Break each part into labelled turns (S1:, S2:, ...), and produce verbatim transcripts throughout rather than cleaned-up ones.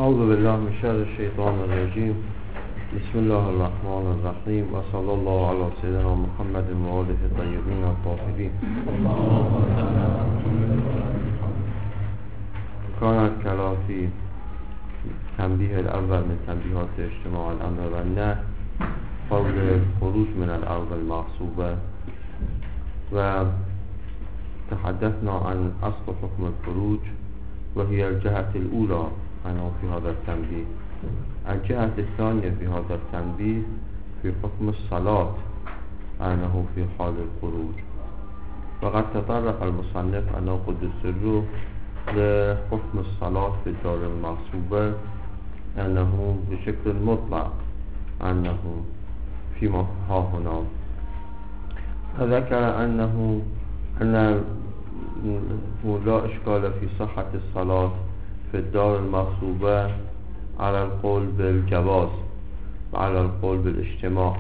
S1: اعوذ بالله من شر الشیطان الرجیم. بسم الله الرحمن الرحیم و صلی الله علی سیدنا محمد و آله الطیبین الطاهرین. كان الكلام في تنبيه الأول من تنبيهات اجتماع الأمر والنهي قول الخروج من الأرض المغصوبة، وتحدثنا عن أصل حكم الخروج وهي الجهة الأولى أنه في هذا التنبيه. الجهة الثانية في هذا التنبيه في حكم الصلاة أنه في حال الخروج. وقد تطرق المصنف أنه قدس سره لحكم الصلاة في الدار المغصوبة أنه بشكل مطلق أنه فيما ها هنا، فذكر أنه أن لا إشكال في صحة الصلاة في الدار المغصوبة على القول بالجواز وعلى القول بالاجتماع،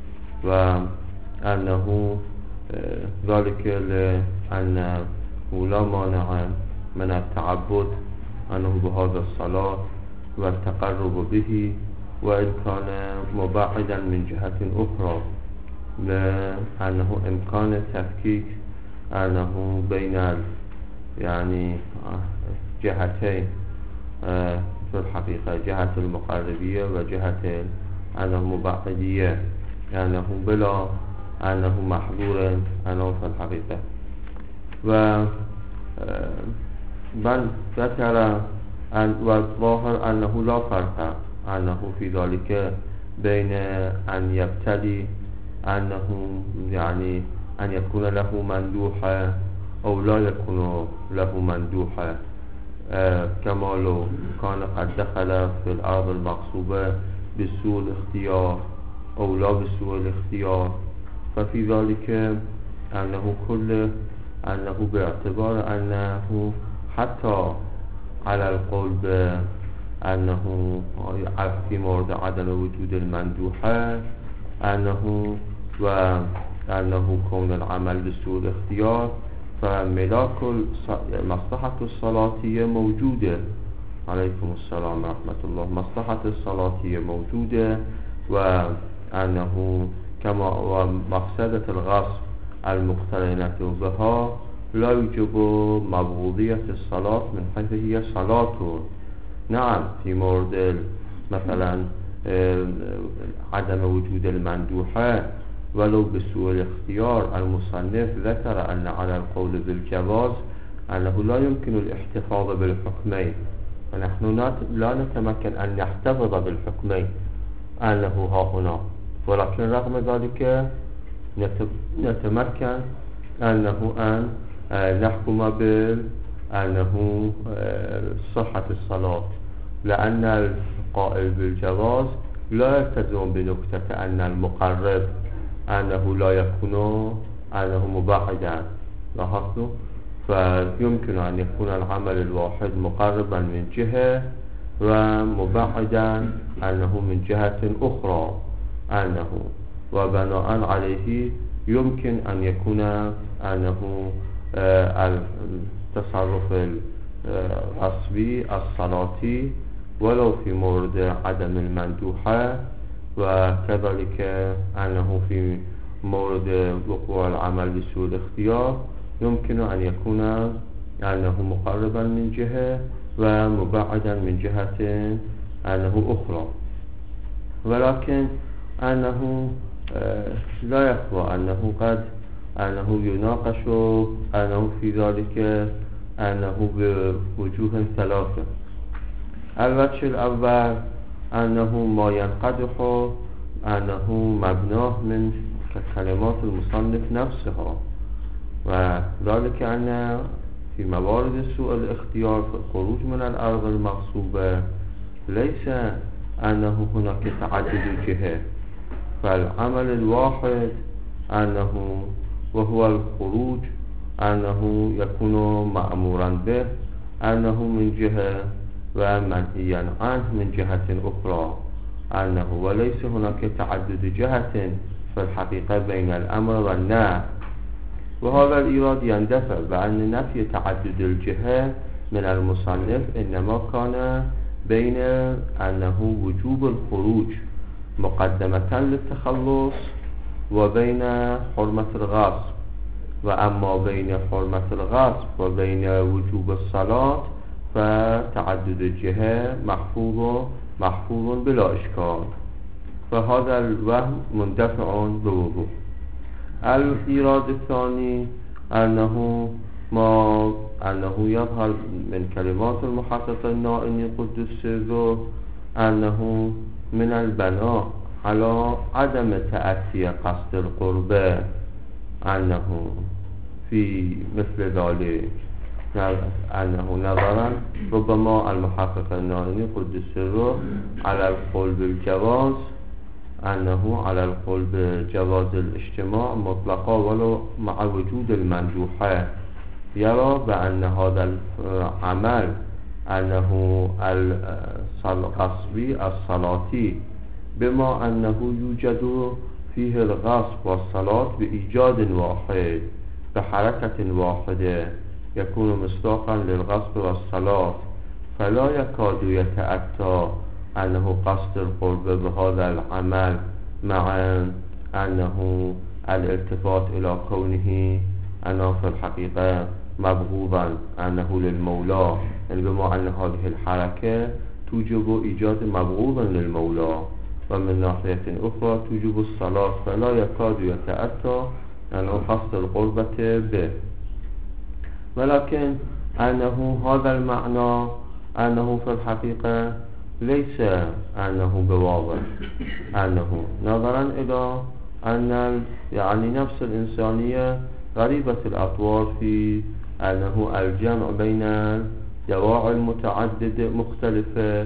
S1: وأنه ذلك لأنه لا مانع من التعبد أنه بهذا الصلاة والتقرب به، وإن كان مبعدا من جهة أخرى لأنه إمكان التفكيك أنه بين يعني جهتين في الحقيقة، جهة المقربية وجهة المبعدية، أنه بلا أنه محظور أنه في الحقيقة. و بل ذكر والظاهر أنه لا فرق أنه في ذلك بين أن يبتدي أنه يعني أن يكون له مندوحة أو لا يكون له مندوحة، آه كما لو كان قد دخل في الأرض المغصوبة بسوء الاختيار أو لا بسوء الاختيار، ففي ذلك أنه كل أنه باعتبار أنه حتى على القول بأنه في مورد عدم وجود المندوحة أنه وأنه كون العمل بسوء الاختيار، فملاك مصلحة الصلاة موجودة. عليكم السلام ورحمة الله. مصلحة الصلاة موجودة، وأنه كما ومقصدة الغصب المقترنة بها لا يوجب مبغوضية الصلاة من حيث هي صلاة. نعم في مورد مثلا عدم وجود المندوحة ولو بسوء الاختيار المصنف ذكر أن على القول بالجواز أنه لا يمكن الاحتفاظ بالحكمين، ونحن لا نتمكن أن نحتفظ بالحكمين أنه ها هنا، ولكن رغم ذلك نتمكن أنه أن نحكم بأنه صحة الصلاة، لأن القائل بالجواز لا يلتزم بنكتة أن المقرب أنه لا يكون أنه مبعدا. لاحظتوا؟ فيمكن أن يكون العمل الواحد مقربا من جهة ومبعدا أنه من جهة أخرى أنه، وبناء عليه يمكن أن يكون أنه التصرف الغصبي الصلاتي ولو في مورد عدم المندوحة، وكذلك أنه في مورد وقوع العمل بسوء الاختيار يمكن أن يكون أنه مقربا من جهة ومبعدا من جهة أنه أخرى، ولكن أنه لا يخفى أنه قد أنه يناقش أنه في ذلك أنه بوجوه ثلاثة. الوجه الأول أنه ما ينقدح أنه مبناه من كلمات المصنف نفسها، وذلك أن في موارد سوء الاختيار في الخروج من الأرض المغصوبة ليس أنه هناك تعدد جهة، فالعمل الواحد أنه وهو الخروج أنه يكون مأمورا به أنه من جهة ومنهيا عنه من جهة أخرى أنه، وليس هناك تعدد جهة في الحقيقة بين الأمر والنهي. وهذا الإيراد يندفع بأن نفي تعدد الجهة من المصنف إنما كان بين أنه وجوب الخروج مقدمة للتخلص وبين حرمة الغصب، وأما بين حرمة الغصب وبين وجوب الصلاة فتعدد الجهة محفوظ محفوظ بلا إشكال، فهذا الوهم مندفع بوضوح. الإيراد الثاني أنه ما أنه يظهر من كلمات المحقق النائني قدس سره أنه من البناء على عدم تأتي قصد القربة، أنه في مثل ذلك أنه نظرا ربما المحقق النائني قدس سره على القول بالجواز، أنه على القول بجواز الاجتماع مطلقا ولو مع وجود المندوحة، يرى بأن هذا العمل أنه الغصبي الصلاتي بما أنه يوجد فيه الغصب والصلاة بإيجاد واحد بحركة واحدة يكون مصداقا للغصب والصلاة، فلا يكاد يتأتى أنه قصد القرب بهذا العمل مع أنه الالتفات إلى كونه أنه في الحقيقة مبغوضا أنه للمولى، يعني بما أن هذه الحركة توجب إيجاد مبغوضا للمولى، ومن ناحية أخرى توجب الصلاة، فلا يكاد يتأتى أنه قصد القربة به. ولكن أنه هذا المعنى أنه في الحقيقة ليس أنه بواضح، أنه نظرا إلى أن يعني نفس الإنسانية غريبة الأطوار في أنه الجمع بين الدواعي المتعددة مختلفة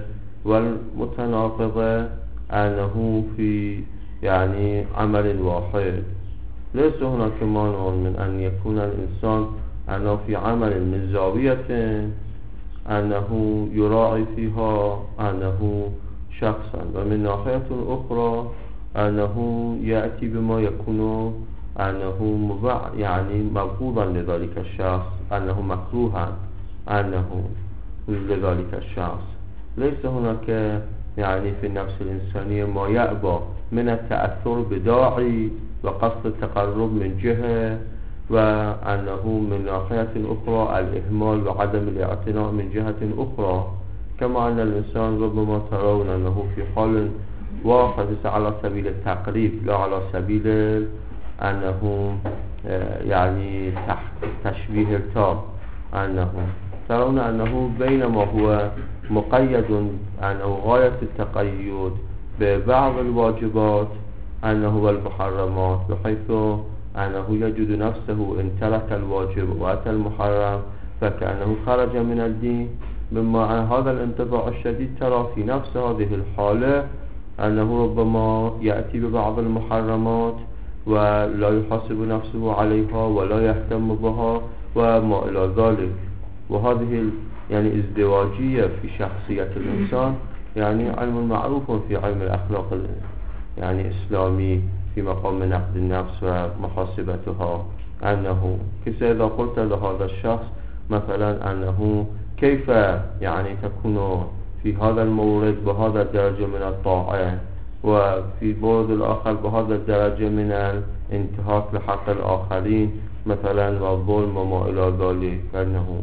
S1: والمتناقضة أنه في يعني عمل واحد، ليس هناك مانع من أن يكون الإنسان أنه في عمل من زاوية أنه يراعي فيها أنه شخصا، ومن ناحية أخرى أنه يأتي بما يكون أنه مبع يعني مبغوضا لذلك الشخص، أنه مكروها أنه لذلك الشخص. ليس هناك يعني في النفس الإنسانية ما يأبى من التأثر بداعي وقصد التقرب من جهة، وأنه من ناحية أخرى الإهمال وعدم الاعتناء من جهة أخرى، كما أن الإنسان ربما ترون أنه في حال واحد على سبيل التقريب لا على سبيل أنه يعني تشبيه التام، أنه ترون أنه بينما هو مقيد أنه غاية التقيد ببعض الواجبات أنه والمحرمات، بحيث أنه يجد نفسه إن ترك الواجب وأتى المحرم فكأنه خرج من الدين، مما هذا الانطباع الشديد ترى في نفس هذه الحالة أنه ربما يأتي ببعض المحرمات ولا يحاسب نفسه عليها ولا يهتم بها وما إلى ذلك. وهذه يعني ازدواجية في شخصية الإنسان يعني علم معروف في علم الأخلاق يعني إسلامي في مقام نقد النفس ومحاسبتها، أنه كيف إذا قلت لهذا الشخص مثلا أنه كيف يعني تكون في هذا المورد بهذا الدرجة من الطاعة وفي بعض الآخر بهذا الدرجة من الانتهاك لحق الآخرين مثلا والظلم وما إلى ذلك، أنه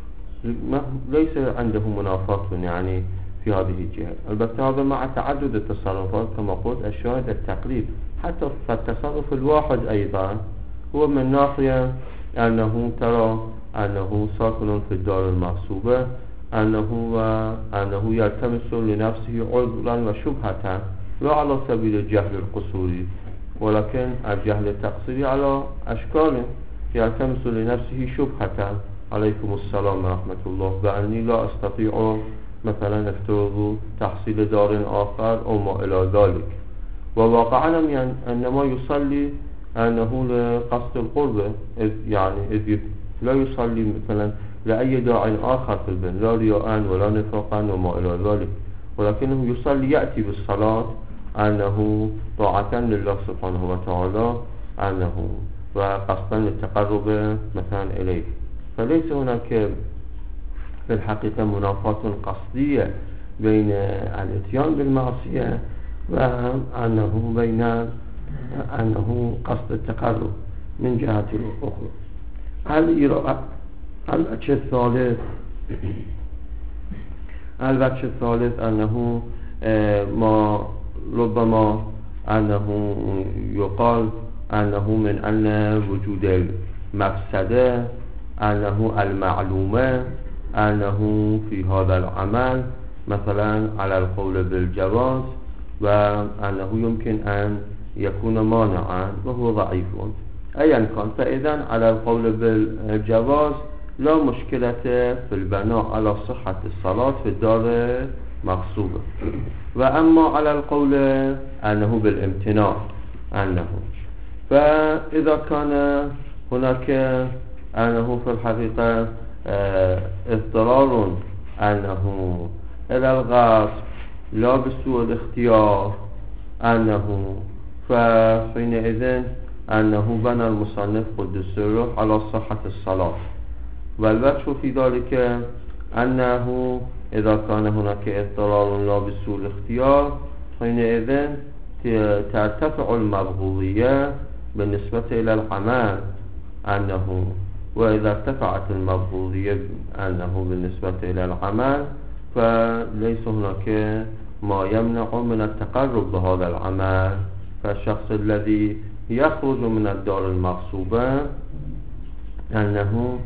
S1: ليس عنده منافاة يعني في هذه الجهة. البته هذا مع تعدد التصرفات كما قلت الشاهد التقريب، حتى في التصرف الواحد أيضا هو من ناحية أنه ترى أنه ساكن في الدار المغصوبة، أنه أنه يلتمس لنفسه عذرا وشبهة لا على سبيل الجهل القصوري، ولكن الجهل التقصيري على أشكال، يلتمس لنفسه شبهة عليكم السلام ورحمة الله بأني لا أستطيع مثلا افترض تحصيل دار آخر أو ما إلى ذلك، وواقعا يعني أنما يصلي أنه لقصد القربة، إذ يعني إذ لا يصلي مثلا لأي داع آخر في البن لا رياء ولا نفاقا وما إلى ذلك، ولكنه يصلي يأتي بالصلاة أنه طاعة لله سبحانه وتعالى أنه وقصدا للتقرب مثلا إليه. فليس هناك في الحقيقة منافاة قصدية بين الاتيان بالمعصية وأنه بين أنه قصد التقرب من جهة أخرى. الوجه الثالث الوجه الثالث أنه ما ربما أنه يقال أنه من أن وجود المفسدة أنه المعلومة أنه في هذا العمل مثلا على القول بالجواز وأنه يمكن أن يكون مانعا وهو ضعيف أيا كان. فإذا على القول بالجواز لا مشكلة في البناء على صحة الصلاة في الدار مغصوبة. وأما على القول أنه بالامتناع أنه فإذا كان هناك أنه في الحقيقة اضطرار أنه إلى الغصب لا بسوء الاختيار أنه فحينئذ أنه بنى المصنف قدس سره على صحة الصلاة. والوجه في ذلك أنه إذا كان هناك اضطرار لا بسوء الاختيار حينئذ ترتفع المبغوضية بالنسبة إلى العمل أنه وإذا ارتفعت المبغوضية أنه بالنسبة إلى العمل فليس هناك ما يمنع من التقرب بهذا العمل. فالشخص الذي يخرج من الدار المغصوبة أنه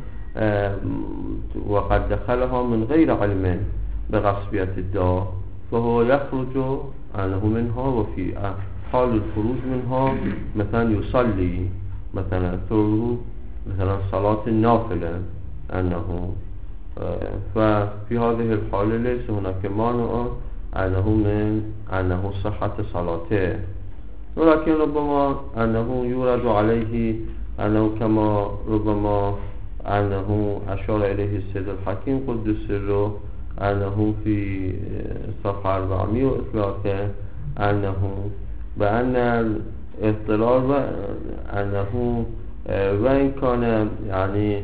S1: وقد دخلها من غير علم بغصبية الدار فهو يخرج أنه منها وفي حال الخروج منها مثلا يصلي مثلا ثلث مثلا صلاة النافلة أنه ففي هذه الحالة ليس هناك مانع أنه من أنه صحة صلاته. ولكن ربما أنه يورد عليه أنه كما ربما أنه أشار إليه السيد الحكيم قدس سره أنه في صفحة أربعمائة وثلاثة أنه بأن الاضطرار أنه وإن كان يعني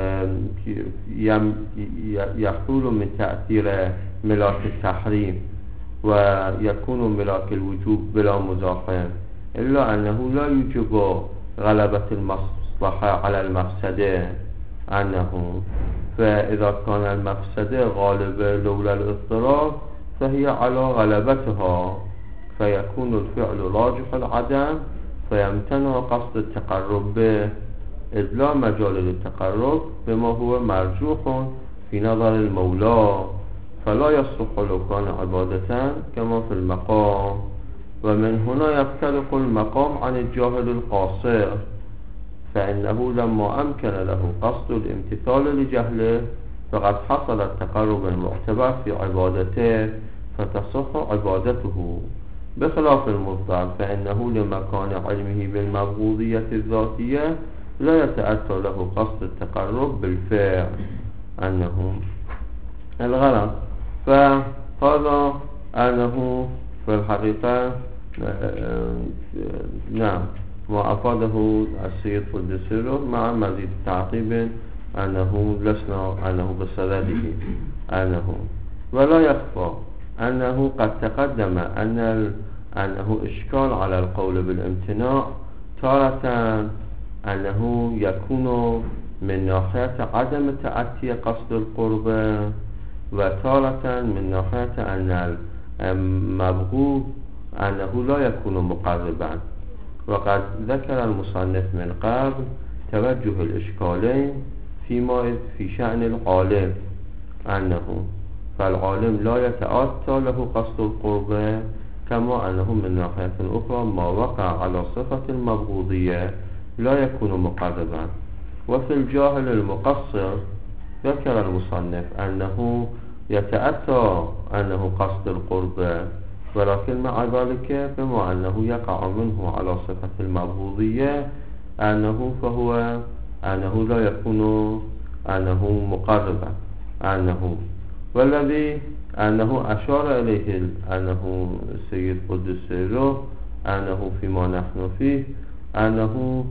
S1: يحول من تأثير ملاك التحريم ويكون ملاك الوجوب بلا مزاحم إلا أنه لا يوجب غلبة المصلحة على المفسدة أنه فإذا كان المفسدة غالبة لولا الاضطرار فهي على غلبتها فيكون الفعل راجح العدم فيمتنع قصد التقرب به إذ لا مجال للتقرب بما هو مرجوح في نظر المولى فلا يصح لو كان عبادة كما في المقام. ومن هنا يفترق المقام عن الجاهل القاصر فإنه لما أمكن له قصد الامتثال لجهله فقد حصل التقرب المعتبر في عبادته فتصح عبادته بخلاف المضطر فإنه لمكان علمه بالمبغوضية الذاتية لا يتأتى له قصد التقرب بالفعل أنه الغرض. فهذا أنه في الحقيقة نعم ما أفاده السيد قدس سره مع مزيد تعقيب أنه لسنا أنه بصدده أنه ولا يخفى أنه قد تقدم أن أنه إشكال على القول بالامتناع تارة أنه يكون من ناحية عدم تأتي قصد القرب وتارة من ناحية أن المبغوض أنه لا يكون مقربا. وقد ذكر المصنف من قبل توجه الإشكالين فيما في شأن العالم أنه فالعالم لا يتأتى له قصد القرب كما أنه من ناحية أخرى ما وقع على صفة المبغوضية لا يكون مقربا. وفي الجاهل المقصر ذكر المصنف أنه يتأتى أنه قصد القرب ولكن مع ذلك بما أنه يقع منه على صفة المبغوضية أنه فهو أنه لا يكون أنه مقربا أنه والذي أنه أشار إليه أنه السيد قدس سره أنه فيما نحن فيه أنه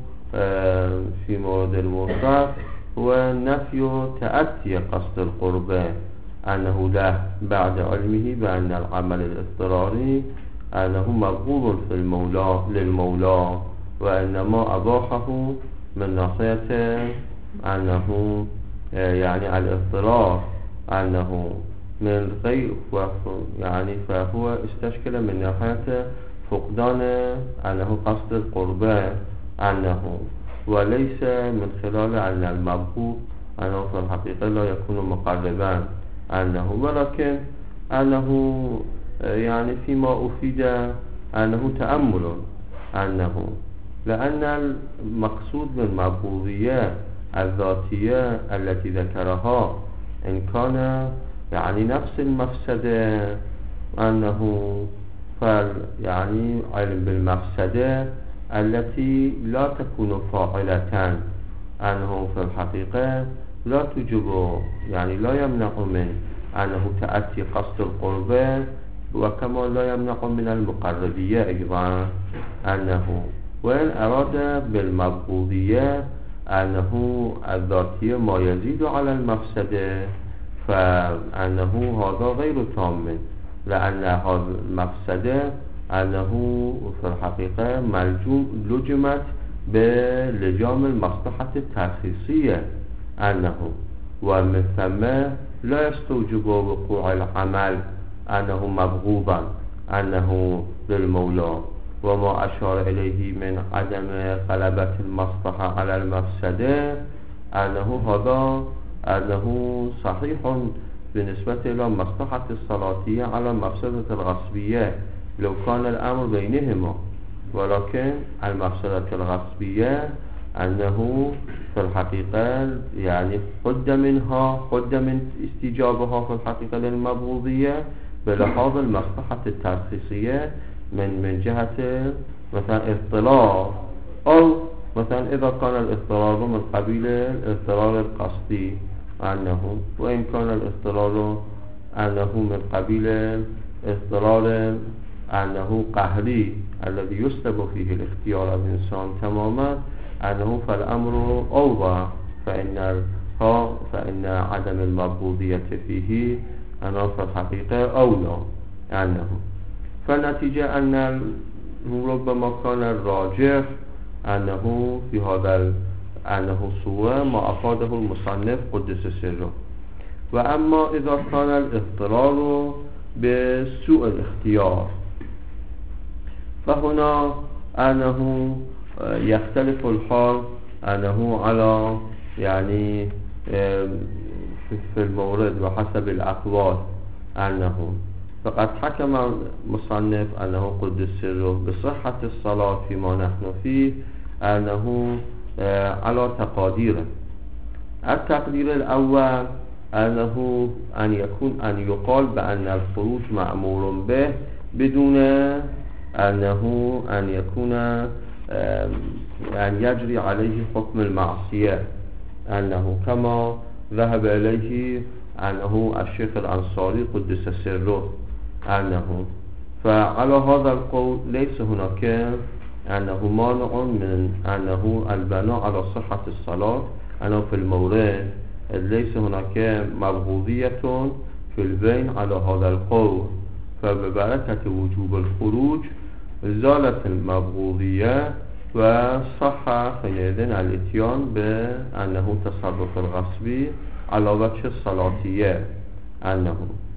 S1: في مورد الموصف هو نفي تأتي قصد القرب أنه له بعد علمه بأن العمل الاضطراري أنه مبغوض في المولى للمولى، وإنما أباحه من ناحية أنه يعني الاضطرار أنه من غير يعني فهو استشكل من ناحية فقدان أنه قصد القربة أنه، وليس من خلال أن المبغوض أنه في الحقيقة لا يكون مقربا أنه، ولكن أنه يعني فيما أفيد أنه تأمل أنه، لأن المقصود من المبغوضية الذاتية التي ذكرها إن كان يعني نفس المفسدة أنه فال يعني علم بالمفسدة التي لا تكون فاعلة أنه في الحقيقة لا توجب يعني لا يمنع من أنه تأتي قصد القربة، وكما لا يمنع من المقربية أيضا أنه، وإن أراد بالمبغوضية أنه الذاتية ما يزيد على المفسدة فأنه هذا غير تام، لأن هذه المفسدة أنه في الحقيقة ملجوم لجمت بلجام المصلحة الترخيصية أنه، ومن ثم لا يستوجب وقوع العمل أنه مبغوضا أنه للمولى، وما أشار إليه من عدم غلبة المصلحة على المفسدة أنه هذا أنه صحيح بالنسبة إلى مصلحة الصلاتية على المفسدة الغصبية لو كان الأمر بينهما، ولكن المفسدة الغصبية أنه في الحقيقة يعني حد منها حد من استجابها في الحقيقة للمبغوضية بلحاظ المصلحة الترخيصية من من جهة مثلا اضطرار، أو مثلا إذا كان الاضطرار من قبيل الاضطرار القصدي أنه، وإن كان الاضطرار أنه من قبيل اضطرار أنه قهري الذي يسلب فيه الاختيار الإنسان تماما أنه فالأمر أوضح، فإن فإن عدم المبغوضية فيه أنه في الحقيقة أولى أنه، فالنتيجة أن ربما كان الراجح أنه في هذا أنه صورة ما أفاده المصنف قدس سره. وأما إذا كان الاضطرار بسوء الاختيار فهنا أنه يختلف الحال أنه على يعني في المورد وحسب الأقوال أنه، فقد حكم المصنف أنه قدس سره بصحة الصلاة فيما نحن فيه أنه على تقادير. التقدير الأول أنه أن يكون أن يقال بأن الخروج مأمور به بدون أنه أن يكون أن يجري عليه حكم المعصية أنه، كما ذهب إليه أنه الشيخ الأنصاري قدس سره أنه، فعلى هذا القول ليس هناك أنه مانع من أنه البناء على صحة الصلاة، أنه في المورد ليس هناك مبغوضية في البين على هذا القول، فببركة وجوب الخروج زالت المبغوضية وصح حينئذ الاتيان بأنه تصرف الغصبي على وجه الصلاتية أنه.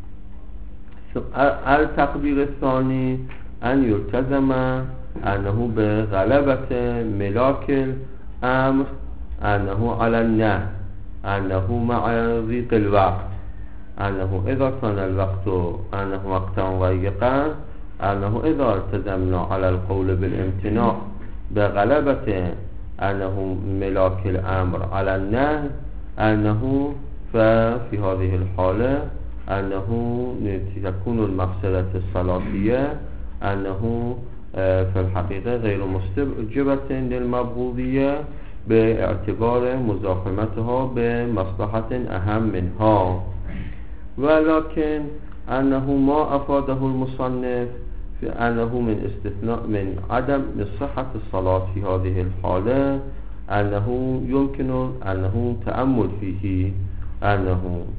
S1: التقدير الثاني أن يلتزم أنه بغلبة ملاك الأمر أنه على النهي أنه مع ضيق الوقت، أنه إذا كان الوقت أنه وقتا ضيقا أنه إذا التزمنا على القول بالامتناع بغلبة أنه ملاك الأمر على النهي أنه، ففي هذه الحالة أنه تكون المفسدة الصلاتية أنه في الحقيقة غير مستوجبة للمبغوضية باعتبار مزاحمتها بمصلحة أهم منها، ولكن أنه ما أفاده المصنف في أنه من استثناء من عدم من صحة الصلاة في هذه الحالة أنه يمكن أنه تأمل فيه أنه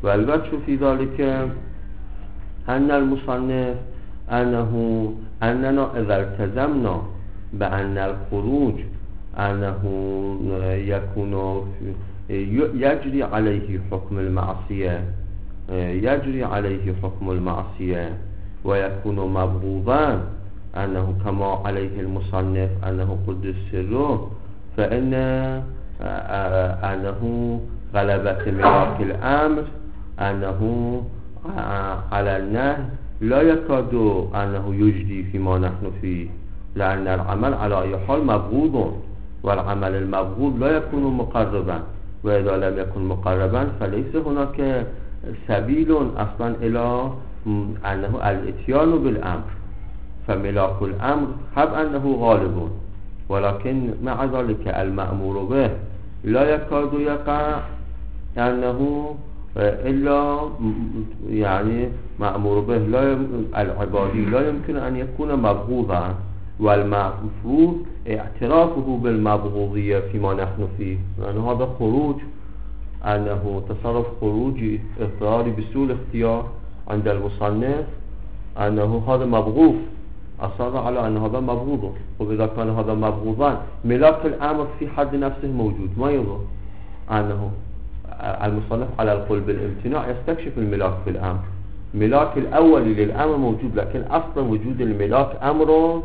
S1: والوجه في ذلك أن المصنف أنه أننا إذا التزمنا بأن الخروج أنه يكون يجري عليه حكم المعصية يجري عليه حكم المعصية ويكون مبغوضا أنه كما عليه المصنف أنه قدس سره، فإن أنه غلبة ملاك الأمر أنه على النهي لا يكاد أنه يجدي فيما نحن فيه، لأن العمل على أي حال مبغوض، والعمل المبغوض لا يكون مقربا، وإذا لم يكن مقربا فليس هناك سبيل أصلا إلى أنه الاتيان بالأمر. فملاك الأمر حب أنه غالب، ولكن مع ذلك المأمور به لا يكاد يقع أنه إلا يعني مأمور به لا العبادي لا يمكن أن يكون مبغوضا، والمفروض اعترافه بالمبغوضية فيما نحن فيه، لأن يعني هذا خروج، أنه تصرف خروجي اضطراري بسوء الاختيار عند المصنف، أنه هذا مبغوض، أصر على أن هذا مبغوض. وإذا كان هذا مبغوضا ملاك الأمر في حد نفسه موجود، ما يظهر أنه المصنف على القول بالامتناع يستكشف الملاك في الأمر. ملاك الأول للأمر موجود، لكن أصلا وجود الملاك أمر،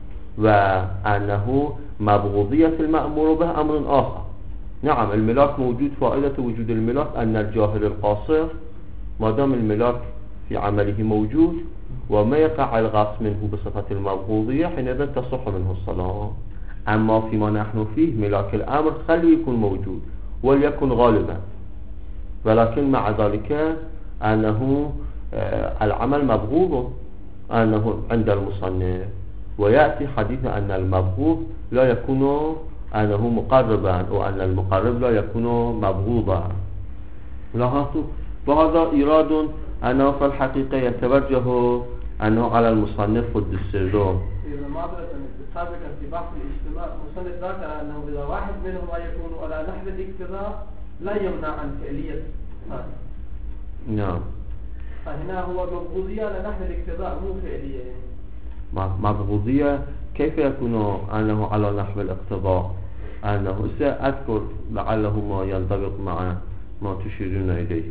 S1: وأنه مبغوضية المأمور به أمر آخر. نعم الملاك موجود، فائدة وجود الملاك أن الجاهل القاصر ما دام الملاك في عمله موجود وما يقع الغصب منه بصفة المبغوضية حينئذ تصح منه الصلاة. أما فيما نحن فيه ملاك الأمر خلي يكون موجود وليكن غالبا، ولكن مع ذلك أنه العمل مبغوض أنه عند المصنف، ويأتي حديث أن المبغوض لا يكون أنه مقربا، وأن المقرب لا يكون مبغوضا. لاحظوا وهذا إيراد أنه في الحقيقة يتوجه أنه على المصنف قدس سره.
S2: إذا ما سابقا في بحث الاجتماع المصنف ذكر أنه إذا واحد منهم لا يكون على نحو الاقتضاء لا يمنع عن فعلية هذا.
S1: نعم.
S2: فهنا هو مبغوضية على نحو الاقتضاء مو فعلية.
S1: مبغوضية كيف يكون أنه على نحو الاقتضاء؟ أنه سأذكر لعله ما ينطبق مع ما تشيرون إليه.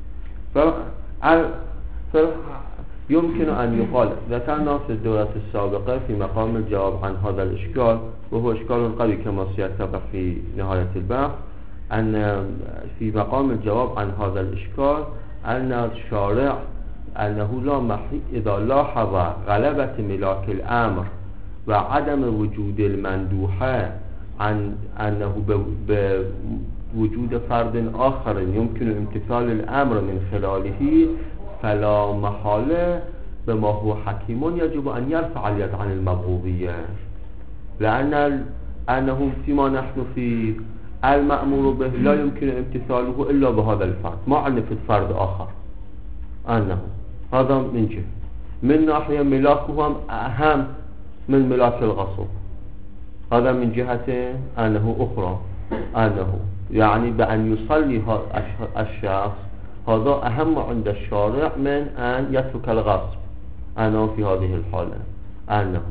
S1: يمكن أن يقال ذكرنا في الدورة السابقة في مقام الجواب عن هذا الإشكال، وهو إشكال قوي كما سيتضح في نهاية البحث، أن في مقام الجواب عن هذا الإشكال أن الشارع أنه لا محي إذا لاحظ غلبة ملاك الأمر وعدم وجود المندوحة عن أنه بوجود فرد آخر يمكن امتثال الأمر من خلاله، فلا محالة بما هو حكيم يجب أن يرفع اليد عن المبغوضية، لأن أنه فيما نحن في المأمور به لا يمكن امتثاله إلا بهذا الفرد، ما عندنا في فرد آخر. أنه هذا من جهة، من ناحية ملاكهم أهم من ملاك الغصب، هذا من جهة أنه أخرى، أنه يعني بأن يصلي الشخص هذا أهم عند الشارع من أن يترك الغصب، أنه في هذه الحالة أنه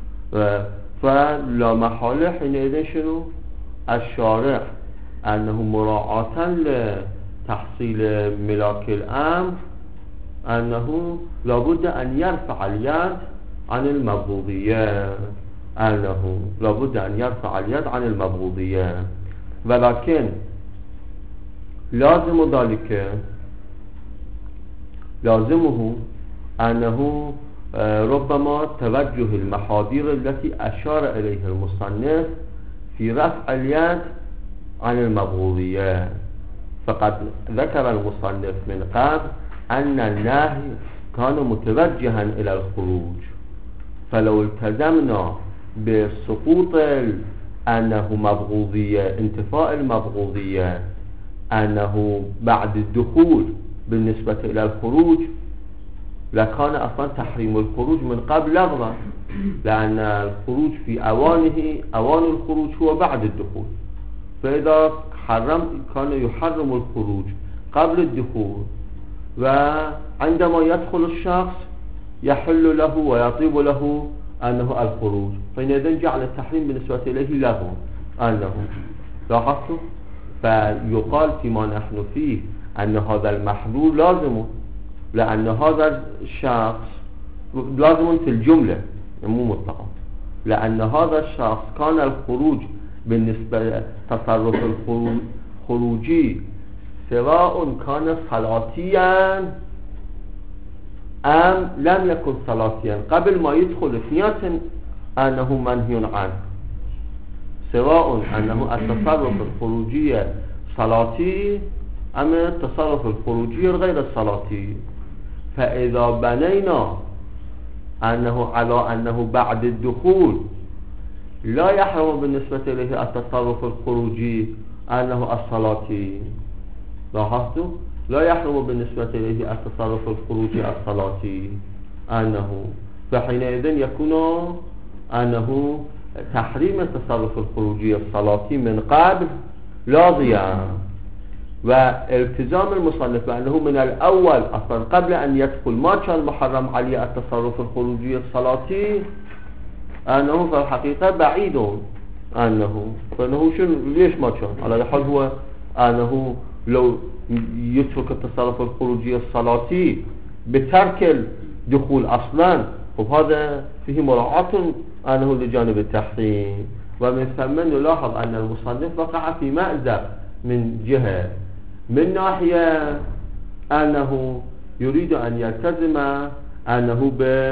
S1: فلا محالة حينئذ شنو الشارع أنه مراعاة لتحصيل ملاك الأمر أنه لابد أن يرفع اليد عن المبغوضية، أنه لابد أن يرفع اليد عن المبغوضية، ولكن لازم ذلك لازمه أنه ربما توجه المحاذير التي أشار إليها المصنف في رفع اليد عن المبغوضية. فقد ذكر المصنف من قبل أن النهي كان متوجها إلى الخروج، فلو التزمنا بسقوط أنه مبغوضية انتفاء المبغوضية أنه بعد الدخول بالنسبة إلى الخروج لكان أصلا تحريم الخروج من قبل لغوا، لأن الخروج في أوانه أوان الخروج هو بعد الدخول، فإذا حرم كان يحرم الخروج قبل الدخول وعندما يدخل الشخص يحل له ويطيب له أنه الخروج، حينئذ جعل التحريم بالنسبة إليه له أنه لاحظتوا. فيقال فيما نحن فيه أن هذا المحظور لازم، لأن هذا الشخص لازم في الجملة مو مطلقا، لأن هذا الشخص كان الخروج بالنسبة تصرف الخروجي سواء كان صلاتيا أم لم يكن صلاتيا قبل ما يدخل اثنية أنه منهي عنه، سواء أنه التصرف الخروجي صلاتي أم التصرف الخروجي غير الصلاتي. فإذا بنينا أنه على أنه بعد الدخول لا يحرم بالنسبة إليه التصرف الخروجي أنه الصلاتي، لاحظتوا؟ لا يحرم بالنسبة إليه التصرف الخروجي الصلاتي أنه، فحينئذ يكون أنه تحريم التصرف الخروجي الصلاتي من قبل لاغيا، والتزام المصنف بأنه من الأول أصلا قبل أن يدخل ما كان محرم عليه التصرف الخروجي الصلاتي أنه في الحقيقة بعيد أنه، فأنه شنو ليش ما كان على الحال هو أنه لو يترك التصرف الخروجي الصلاتي بترك الدخول أصلا، وهذا فيه مراعاة أنه لجانب التحريم. ومن ثم نلاحظ أن المصنف وقع في مأزق من جهة، من ناحية أنه يريد أن يلتزم أنه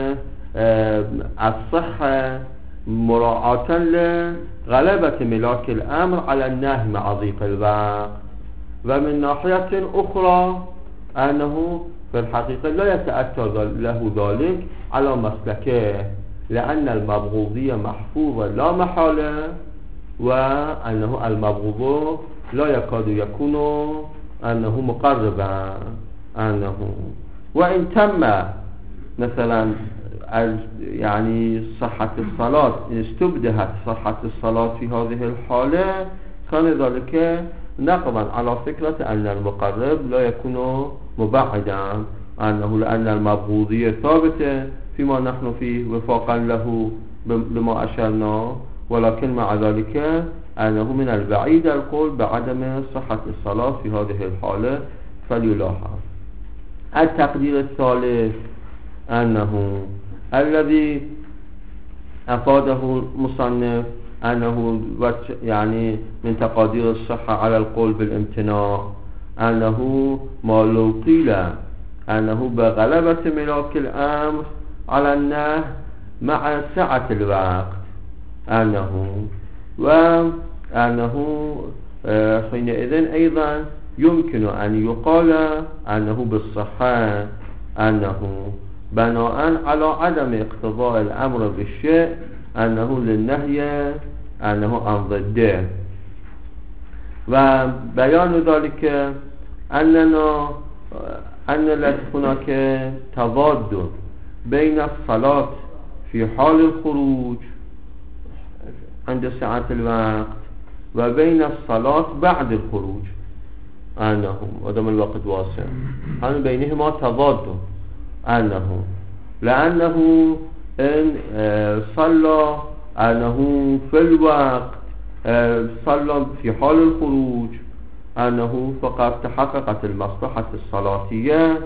S1: بالصحة مراعاة لغلبة ملاك الأمر على النهي مع ضيق الوقت، ومن ناحية أخرى أنه في الحقيقة لا يتأتى له ذلك على مسلكه، لأن المبغوضية محفوظة لا محالة، وأنه المبغوض لا يكاد يكون أنه مقربا أنه، وإن تم مثلا يعني صحة الصلاة استبدهت صحة الصلاة في هذه الحالة كان ذلك نقضا على فكرة أن المقرب لا يكون مبعدا أنه، لأن المبغوضية ثابتة فيما نحن فيه وفاقا له بما أشرنا، ولكن مع ذلك أنه من البعيد القول بعدم صحة الصلاة في هذه الحالة. فليلاحظ التقدير الثالث أنه الذي أفاده المصنف أنه يعني من تقادير الصحة على القول بالامتناع أنه ما لو قيل أنه بغلبة ملاك الأمر على النهي مع سعة الوقت أنه، وأنه حينئذ أيضا يمكن أن يقال أنه بالصحة أنه بناء على عدم اقتضاء الأمر بالشيء أنه للنهي أنه عن ضده. وبيان ذلك أننا أن هناك تضاد بين الصلاة في حال الخروج عند ساعة الوقت وبين الصلاة بعد الخروج أنه ودم الوقت واسع، أن بينهما تضاد أنه، لأنه إن صلى أنه في الوقت صلى في حال الخروج أنه فقد تحققت المصلحة الصلاتية،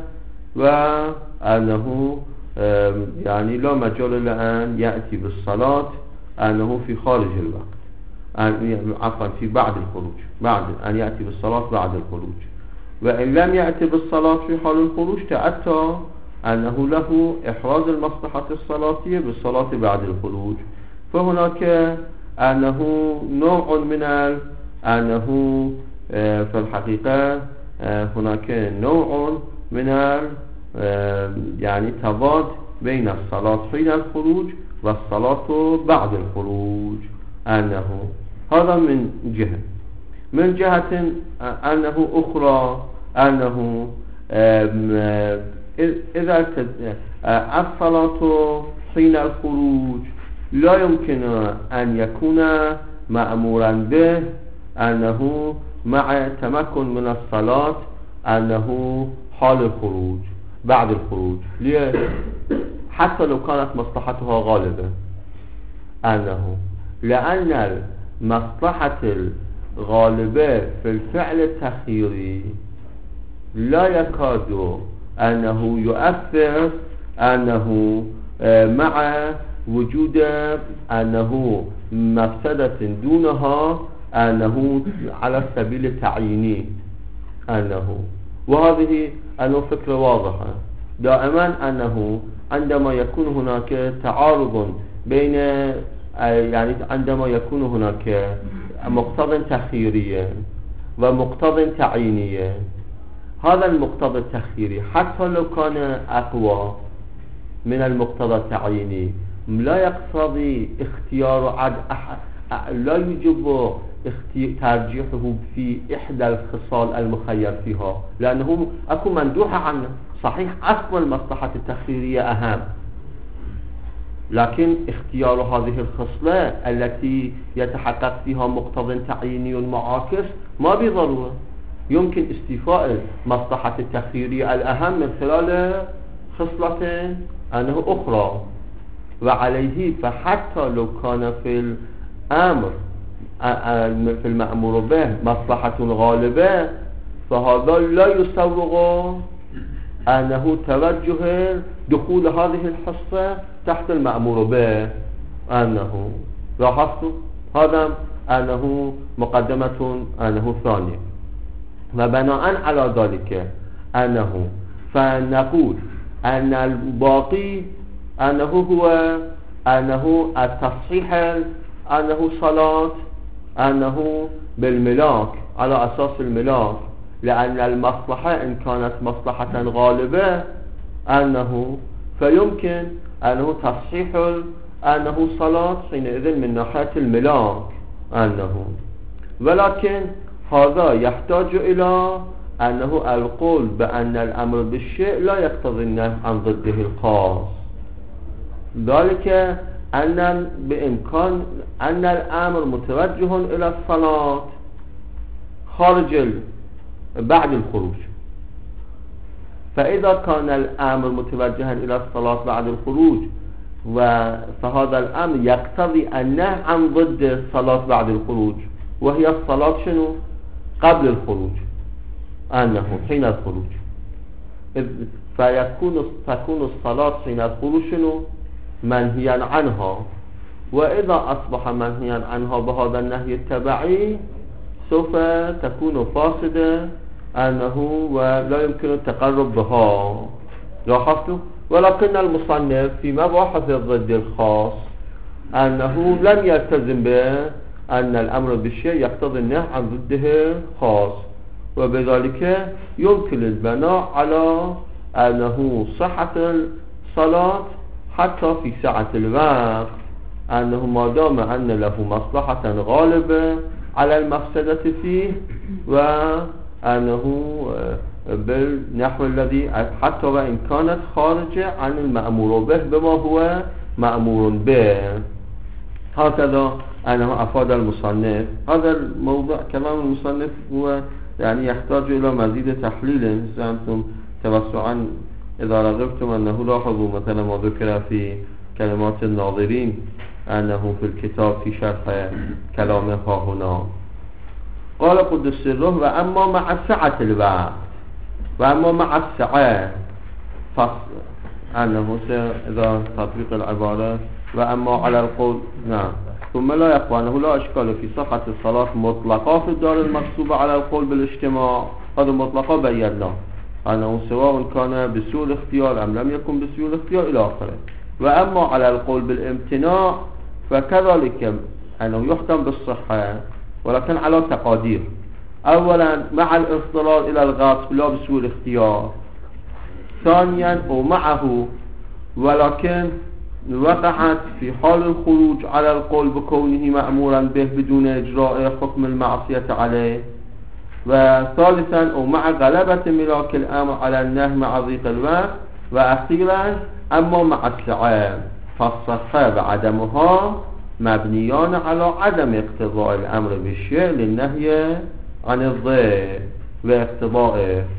S1: وأنه يعني لا مجال لأن يأتي بالصلاة أنه في خارج الوقت، عفوا في بعد الخروج، بعد أن يأتي بالصلاة بعد الخروج. وإن لم يأتي بالصلاة في حال الخروج تأتى أنه له إحراز المصلحة الصلاتية بالصلاة بعد الخروج. فهناك أنه نوع من أنه في الحقيقة هناك نوع من يعني تضاد بين الصلاة حين الخروج والصلاة بعد الخروج أنه، هذا من جهة. من جهة أنه أخرى أنه إذا الصلاة حين الخروج لا يمكن أن يكون مأمورا به أنه مع تمكن من الصلاة أنه حال الخروج بعد الخروج. ليه؟ حتى لو كانت مصلحتها غالبة. أنه لأن المصلحة الغالبة في الفعل التخييري لا يكاد أنه يؤثر أنه مع وجود أنه مفسدة دونها أنه على سبيل التعييني. أنه وهذه أنه فكرة واضحة دائما أنه عندما يكون هناك تعارض بين يعني عندما يكون هناك مقتضى تخييري ومقتضى تعييني، هذا المقتضى التخييري حتى لو كان أقوى من المقتضى التعييني لا يقتضي اختيار عد أحد، لا يجب ترجيحه في إحدى الخصال المخير فيها، لأنه أكو مندوحة عنه. صحيح أصل المصلحة التخييرية أهم، لكن اختيار هذه الخصلة التي يتحقق فيها مقتضى تعييني معاكس ما بضرورة. يمكن استيفاء المصلحة التخييرية الأهم من خلال خصلة أنه أخرى. وعليه فحتى لو كان في الأمر في المأمور به مصلحة غالبة فهذا لا يسوغ أنه توجه دخول هذه الحصة تحت المأمور به. أنه لاحظتوا هذا أنه مقدمة أنه ثانية. وبناء على ذلك أنه فنقول أن الباقي أنه هو أنه التصحيح أنه صلاة أنه بالملاك على أساس الملاك، لأن المصلحة إن كانت مصلحة غالبة أنه فيمكن أنه تصحيح أنه صلاة حينئذ من ناحية الملاك أنه. ولكن هذا يحتاج إلى أنه القول بأن الأمر بالشيء لا يقتضي النهي عن ضده الخاص، ذلك أن بإمكان أن الأمر متوجه إلى الصلاة خارج بعد الخروج. فإذا كان الأمر متوجها إلى الصلاة بعد الخروج فهذا الأمر يقتضي النهي عن ضد الصلاة بعد الخروج، وهي الصلاة شنو؟ قبل الخروج أنه حين الخروج. فيكون تكون الصلاة حين الخروج شنو؟ منهيا عنها. وإذا أصبح منهيا عنها بهذا النهي التبعي سوف تكون فاسدة أنه ولا يمكن التقرب بها. لاحظتوا؟ ولكن المصنف في مباحث الضد الخاص أنه لم يلتزم به أن الأمر بالشيء يقتضي النهي عن ضده خاص، وبذلك يمكن البناء على أنه صحة الصلاة حتى في ساعة الوقت، أنه ما دام أن له مصلحة غالبة على المفسدة فيه وأنه بالنحو الذي حتى وإن كانت خارجة عن المأمور به بما هو مأمور به. هكذا أنه أفاد المصنف. هذا الموضوع كلام المصنف هو يعني يحتاج إلى مزيد تحليل. إذا أنتم توسعا إذا رغبتم أنه لاحظوا مثلا ما ذكر في كلمات الناظرين أنه في الكتاب في شرح كلامه هنا قال قدس سره وأما مع سعة الوقت وأما مع السعة فصل أنه إذا تطبيق العبارة وأما على القول نعم ثم لا يقوى أنه لا أشكال في صحة الصلاة مطلقة في الدار المكتوبة على القول بالاجتماع. هذا مطلقة بينا أنه سواء كان بسوء الاختيار أم لم يكن بسوء الاختيار إلى آخره. وأما على القول بالامتناع فكذلك أنه يحكم بالصحة ولكن على تقادير. أولا مع الاضطرار إلى الغصب لا بسوء الاختيار، ثانيا ومعه ولكن وقعت في حال الخروج على القول بكونه مأمورا به بدون إجراء حكم المعصية عليه، وثالثا ومع غلبة ملاك الأمر على النهي مع ضيق الوقت، وأخيرا أما مع السعى فالصحة وعدمها مبنيان على عدم اقتضاء الأمر بالشيء للنهي عن الضيق واقتضائه.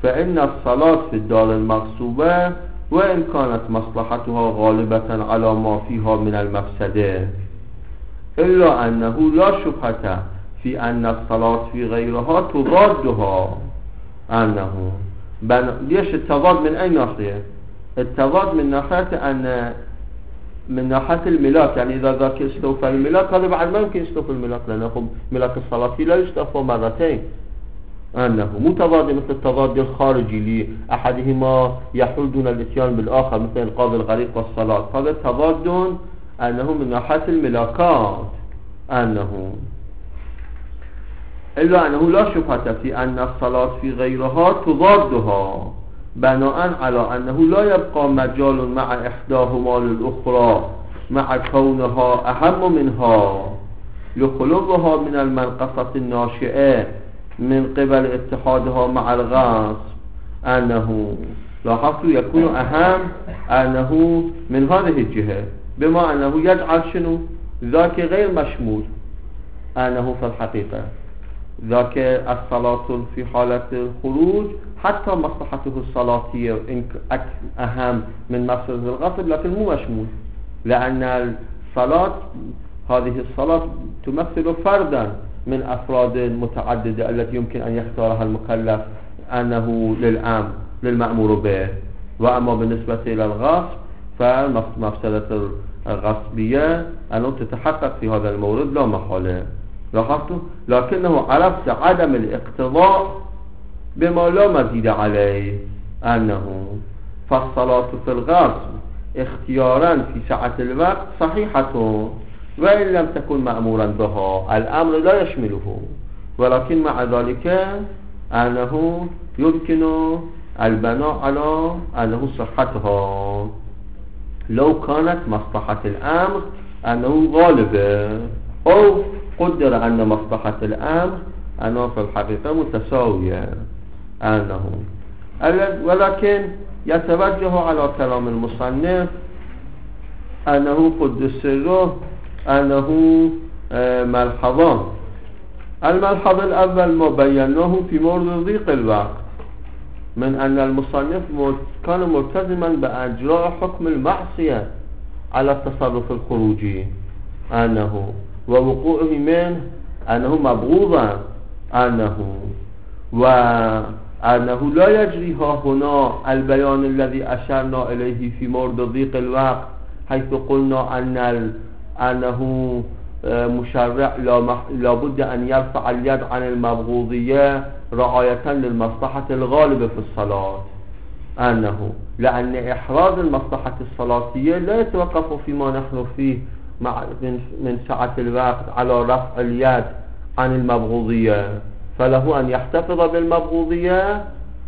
S1: فإن الصلاة في الدار المغصوبة وإن كانت مصلحتها غالبة على ما فيها من المفسدة إلا أنه لا شبهة في أن الصلاة في غيرها تضادها. أنه ليش التضاد؟ من أي ناحية؟ التضاد من ناحية أن من ناحية الملاك، يعني إذا ذاك استوفى الملاك هذا بعد ما يمكن يستوفى الملاك، لأنه ملاك الصلاة لا يستوفى مرتين. أنه متضاد مثل التضاد الخارجي لأحدهما يحول دون الاتيان بالآخر مثل القاضي الغريق والصلاة، هذا تضاد أنه من ناحية الملاكات. أنه إلا أنه لا شبهة في أن الصلاة في غيرها تضادها بناء على أنه لا يبقى مجال مع إحداهما للأخرى مع كونها أهم منها لخلوها من المنقصة الناشئة من قبل اتحادها مع الغاص. أنه لاحظت يكون أهم أنه من هذه الجهة، بما أنه يجعل شنو ذاك غير مشمول. أنه في الحقيقة ذاك الصلاة في حالة الخروج حتى مصلحته الصلاتية أهم من مفسدة الغصب، لكن مو مشمول، لأن الصلاة هذه الصلاة تمثل فردا من أفراد متعددة التي يمكن أن يختارها المكلف أنه للأمر للمأمور به. وأما بالنسبة إلى الغصب فمفسدة الغصبية أنه تتحقق في هذا المورد لا محالة. لاحظتوا؟ لكنه عرفت عدم الاقتضاء بما لا مزيد عليه. أنه فالصلاة في الغصب اختيارا في سعة الوقت صحيحة وإن لم تكن مأمورا بها، الأمر لا يشمله، ولكن مع ذلك أنه يمكن البناء على أنه صحتها لو كانت مصلحة الأمر أنه غالبة، أو قدر أن مصلحة الأمر أنه في الحقيقة متساوية. أنه ولكن يتوجه على كلام المصنف أنه قد سره أنه ملحظان. الملحظ الأول ما بيناه في مورد ضيق الوقت من أن المصنف كان ملتزما بأجراء حكم المعصية على التصرف الخروجي، أنه ووقوعه منه أنه مبغوضا، أنه وأنه لا يجري ها هنا البيان الذي أشرنا إليه في مورد ضيق الوقت، حيث قلنا أن أنه مشرع لا بد أن يرفع اليد عن المبغوضية رعاية للمصلحة الغالبة في الصلاة. أنه لأن إحراز المصلحة الصلاتية لا يتوقف فيما نحن فيه مع من سعة الوقت على رفع اليد عن المبغوضية، فله أن يحتفظ بالمبغوضية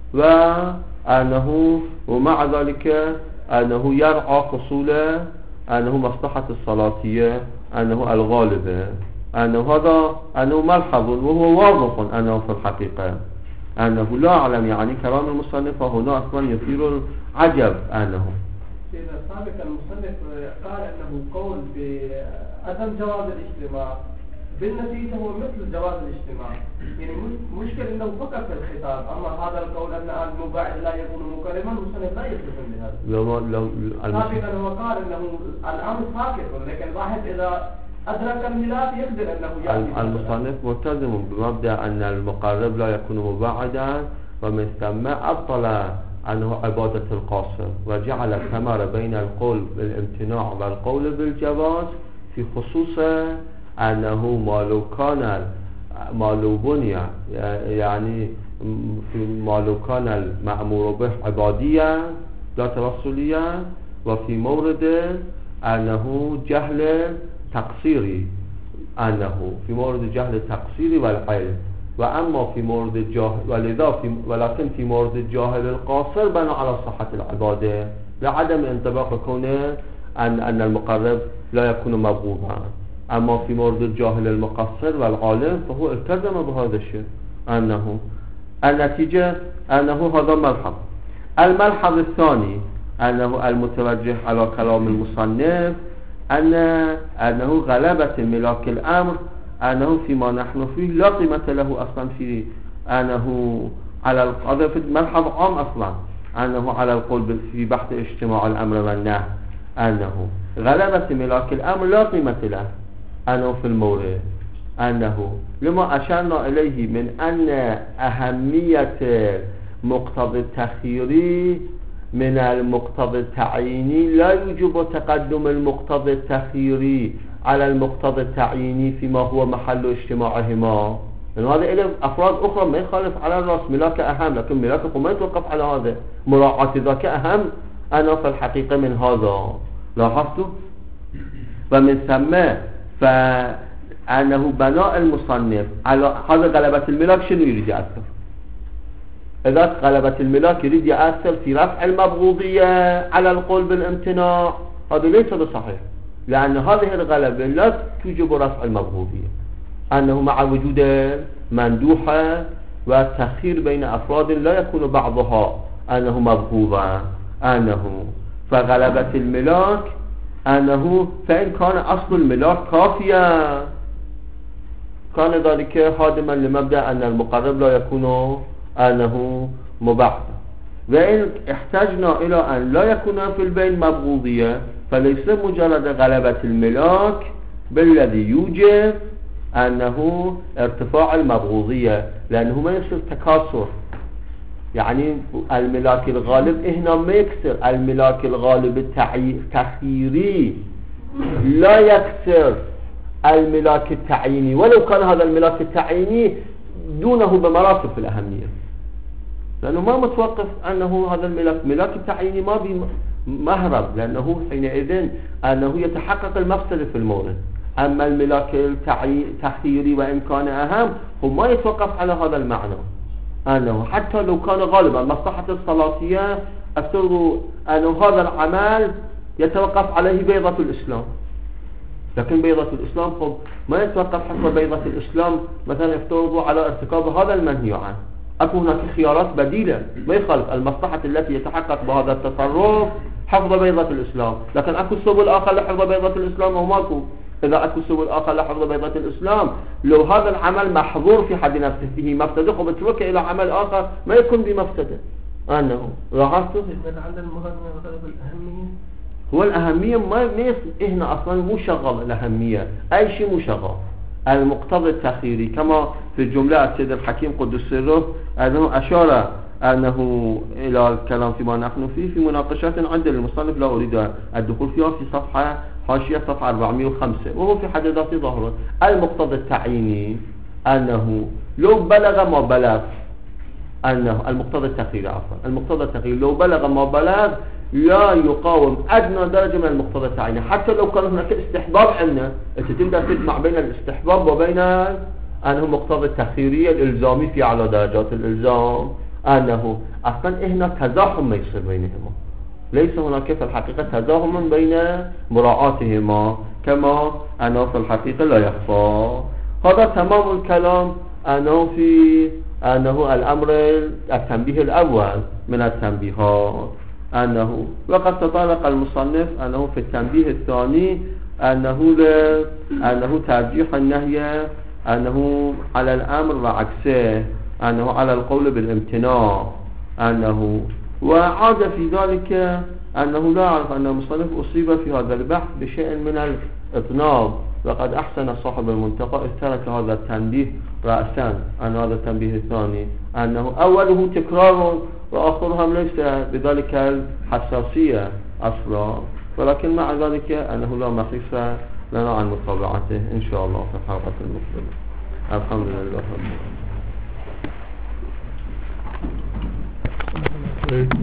S1: وأنه ومع ذلك أنه يرعى حصول أنه مصلحة الصلاتية أنه الغالبة. أنه هذا أنه ملحظ وهو واضح أنه في الحقيقة أنه لا أعلم، يعني كلام المصنف هنا أصلا يثير العجب. أنه
S2: إذا سابقا المصنف قال أنه قول بعدم جواز الاجتماع، بالنتيجة هو مثل جواز الاجتماع، يعني مشكل أنه فقط في الخطاب، أما هذا القول أن المباعد لا يكون مكرما المصنف لا يلتزم بهذا. سابقا هو قال أنه الأمر ساكت، لكن الواحد إذا أدرك الملاك يقدر أنه يأتي.
S1: المصنف ملتزم بمبدأ أن المقرب لا يكون مباعدا، ومن ثم أبطل عنه عبادة القاصر وجعل الثمر بين القول بالامتناع والقول بالجواز في خصوص أنه ما لو كان ما لو بني يعني في ما لو كان المأمور به عبادية لا توصلية، وفي مورد أنه جهل تقصيري، أنه في مورد جهل تقصيري والعلم، وأما في مورد الجاهل ولذا في ولكن في مورد الجاهل القاصر بنى على صحة العبادة لعدم انطباق كونه أن أن المقرب لا يكون مبغوضا. أما في مورد الجاهل المقصر والعالم فهو التزم بهذا الشيء. أنه النتيجة أنه هذا ملحظ. الملحظ الثاني أنه المتوجه على كلام المصنف أن أنه غلبة ملاك الأمر أنه فيما نحن فيه لا قيمة له أصلا في أنه على هذا في الملحظ عام أصلا أنه على القول في بحث اجتماع الأمر والنهي أنه غلبة ملاك الأمر لا قيمة له أنه في المورد أنه لما أشرنا إليه من أن أهمية مقتضى التخييري من المقتضى التعييني لا يوجب تقدم المقتضى التخييري على المقتضى التعييني فيما هو محل اجتماعهما، لأن هذا إلى أفراد أخرى ما يخالف على الرأس ملاك أهم، لكن ملاك ما يتوقف على هذا، مراعاة ذاك أهم أنا في الحقيقة من هذا. لاحظتوا؟ ومن ثم فأنه بناء المصنف على هذا غلبة الملاك شنو يريد يأثر؟ إذا غلبة الملاك يريد يأثر في رفع المبغوضية على القول بالامتناع، هذا ليس بصحيح، لأن هذه الغلبة لا توجب رفع المبغوضية، أنه مع وجود مندوحة والتخيير بين أفراد لا يكون بعضها أنه مبغوضا، أنه فغلبة الملاك أنه فإن كان أصل الملاك كافيا كان ذلك هادما لمبدأ أن المقرب لا يكون أنه مبعث، وإن احتاجنا إلى أن لا يكون في البين مبغوضية فليس مجرد غلبة الملاك بالذي يوجب أنه ارتفاع المبغوضية، لأنه ما يصير تكاثر، يعني الملاك الغالب هنا ما يكسر، الملاك الغالب التخييري لا يكسر الملاك التعييني ولو كان هذا الملاك التعييني دونه بمراتب في الأهمية، لأنه ما متوقف أنه هذا الملاك ملاك التعييني ما بمهرب، لأنه حينئذ أنه يتحقق المفسدة في المورد. أما الملاك التخييري وإن كان أهم هو ما يتوقف على هذا المعنى، أنه حتى لو كان غالبا مصلحة الصلاتية أفترض أنه هذا العمل يتوقف عليه بيضة الإسلام، لكن بيضة الإسلام خب ما يتوقف حسب بيضة الإسلام مثلا يفترض على ارتكاب هذا المنهي عنه، أكو هناك خيارات بديلة ما يخالف المصلحة التي يتحقق بهذا التصرف حفظ بيضة الإسلام، لكن أكو سبل آخر لحفظ بيضة الإسلام أو ماكو. إذا أكو سبل آخر لحفظ بيضة الإسلام لو هذا العمل محظور في حد نفسه فيه مفسدة وبتوكل إلى عمل آخر ما يكون بمفسدة. أنه لاحظتوا
S2: عند المهرم غلب الأهمية
S1: هو الأهمية ما هنا أصلا مو شغل الأهمية، أي شيء مو شغل المقتضى التخييري كما في الجملة السيد الحكيم قدس سره أنه أشار أنه إلى الكلام فيما نحن فيه في مناقشات عند المصنف لا أريد الدخول فيها في صفحة حاشية صفحة أربعمائة وخمسة، وهو في حد ذاته ظاهر المقتضى التعييني أنه لو بلغ ما بلغ أنه المقتضى التخييري عفوا المقتضى التخييري لو بلغ ما بلغ لا يقاوم أدنى درجة من المقتضى التعييني، حتى لو كان هناك استحباب عندنا أنت تقدر تجمع بين الاستحباب وبين أنه مقتضى التخييري الإلزامي في أعلى درجات الإلزام، أنه أصلا هنا تزاحم ما يصير بينهما، ليس هناك في الحقيقة تزاحم بين مراعاتهما كما أنه في الحقيقة لا يخفى. هذا تمام الكلام أنه في أنه الأمر التنبيه الأول من التنبيهات، أنه وقد تطرق المصنف أنه في التنبيه الثاني أنه أنه ترجيح النهي أنه على الأمر وعكسه، أنه على القول بالامتناع، أنه وعاد في ذلك أنه لا أعرف أن المصنف أصيب في هذا البحث بشيء من الإطناب، وقد أحسن صاحب المنتقى ترك هذا التنبيه رأسا، أن هذا التنبيه الثاني أنه أوله تكرار وآخرهم ليس بذلك الحساسية أصلا، ولكن مع ذلك أنه لا مخيف لنا عن متابعته إن شاء الله في الحلقة المقبلة. الحمد لله رب العالمين.